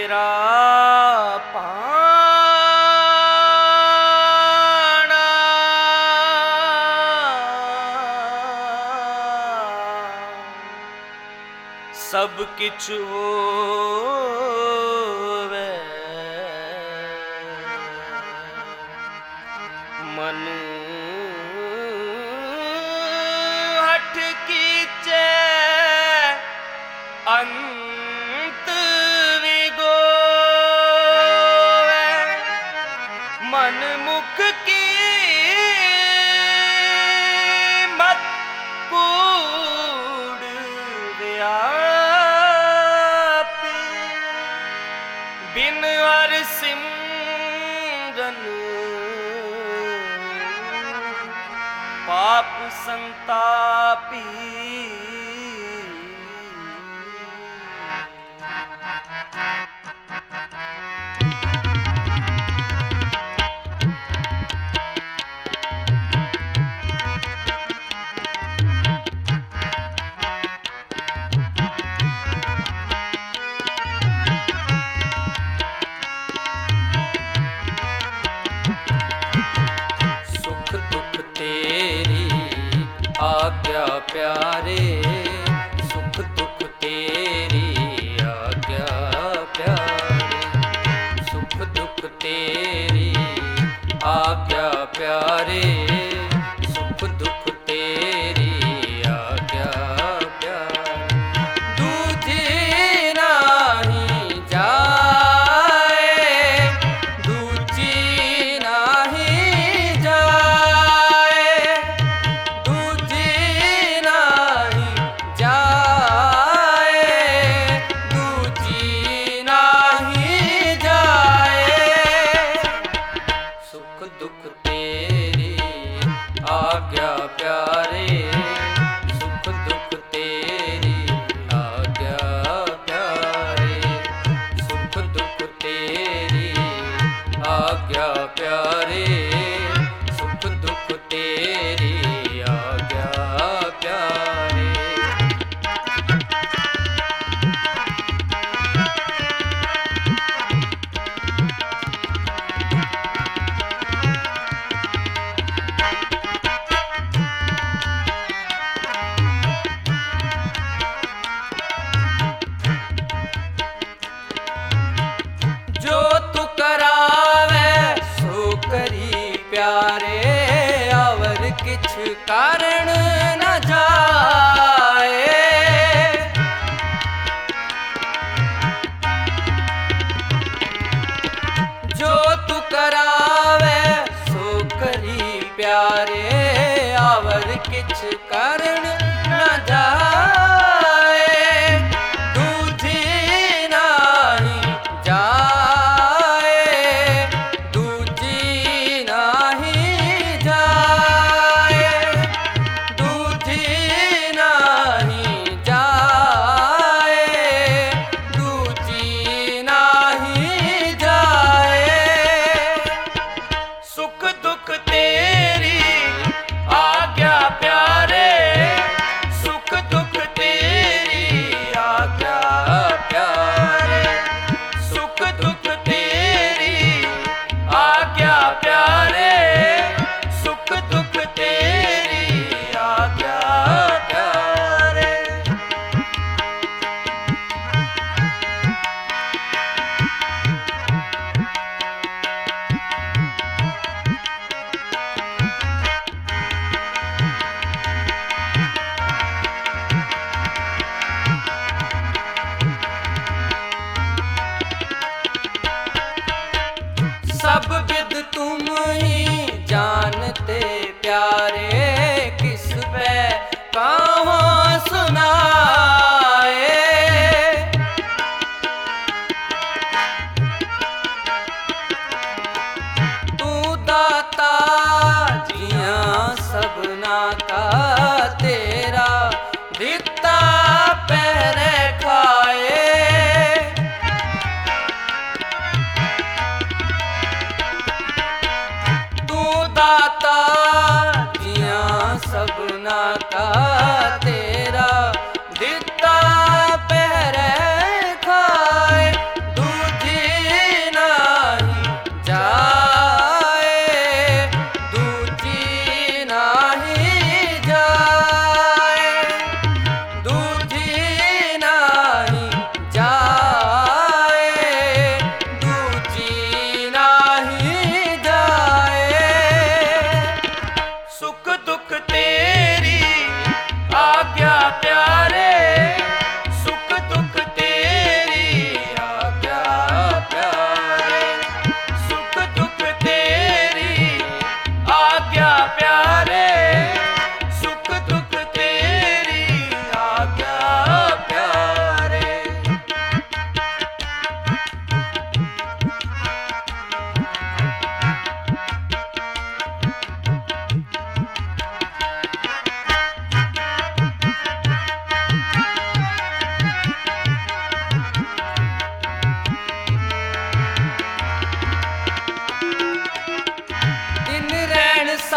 ਤੇਰਾ ਭਾਣਾ ਸਭ ਕਿਛ ਹੋਵੇ ਮਨ ਹਠ ਕੀਚੈ ਅੰਤ ਵਿਗੋਵੇ ਮਨ ਮੁਖ ਕੀ ਮਤ ਕੂੜ ਵਿਆਪੀ ਬਿਨ ਹਰ ਸਿਮਰਨ ਪਾਪ ਸੰਤਾਪੀ ਆਗਿਆ ਪਿਆਰੇ ਸੁਖ ਦੁਖ ਤੇਰੀ ਆਗਿਆ ਪਿਆਰੇ ਸੁਖ ਦੁਖ ਤੇਰੀ ਆਗਿਆ ਪਿਆਰੇ ਸੁਖ ਦੁਖ ਤੇਰੀ ਆਗਿਆ ਪਿਆਰੇ ਦੂਜੀ ਨਾਹੀ ਜਾਏ ਦੂਜੀ ਨਾਹੀ ਦੁਖ ਤੇਰੀ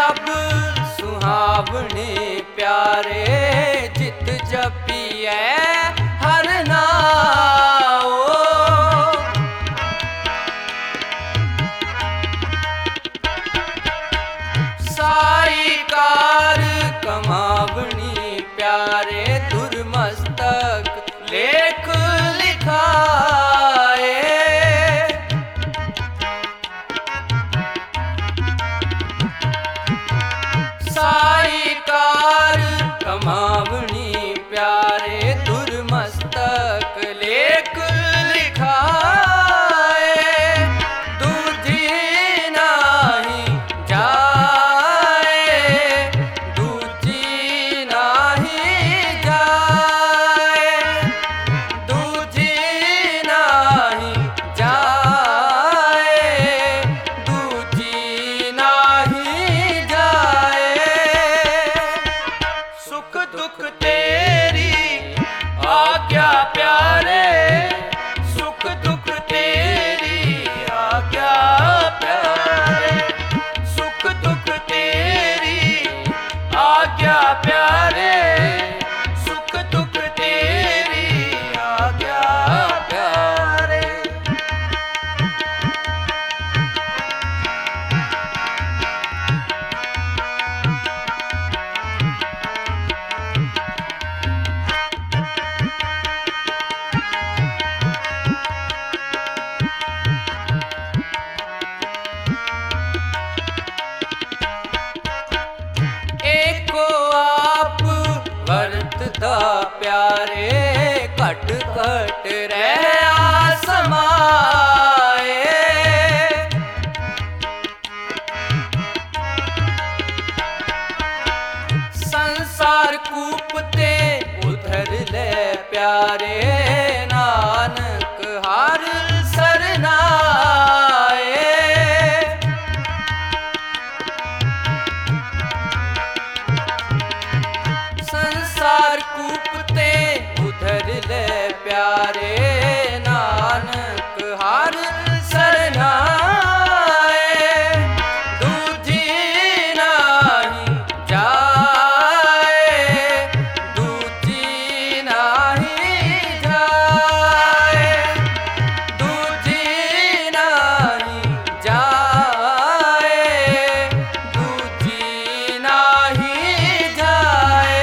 सब सुहावने प्यारे, जित जपिए हर नाओ। साई कार कमावनी प्यारे, दुर्मस्तक लेख लिखाए। साई कार कमावनी प्यारे, दुर्मस्तक लेख लिखाए। दूजी नाही जाए, दूजी नाही जाए, दूजी नाही जाए, दूजी नाही जाए। सुख दुख तेरी आज्ञा प्यारे, सुख दुख तेरी आज्ञा प्यारे, सुख दुख तेरी आज्ञा प्यारे, सुख दुख तेरी आज्ञा प्यारे। एको आप वर्तता प्यारे, कट कट रह आसमाए। संसार कूपते उधर ले प्यारे, नानक हर सरनाए। संसार कूपते उधर ले प्यारे, नानक हर सरनाए। दूजी नाही जाए, दूजी नाही जाए, दूजी नाही जाए, दूजी नाही जाए।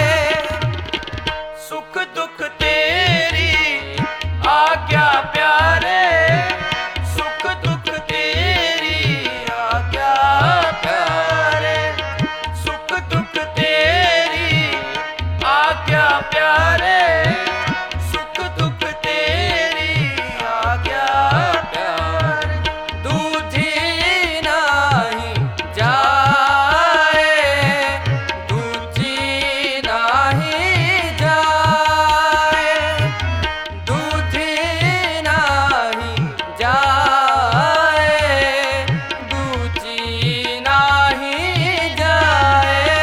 सुख दुख तेरी आज्ञा प्यारे, सुख दुख तेरी आज्ञा प्यारे, सुख दुख तेरी आज्ञा प्यारे, सुख दुख तेरी आज्ञा प्यारे। दूजी नाही जाए, दूजी नाही जाए, दूजी नाही जाए, दूजी नाही जाए।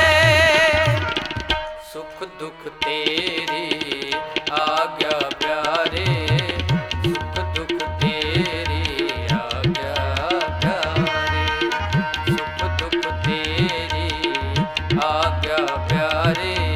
सुख दुख तेरी आज्ञा प्यारे, सुख दुख तेरी आज्ञा प्यारे, सुख दुख तेरी आज्ञा प्यारे।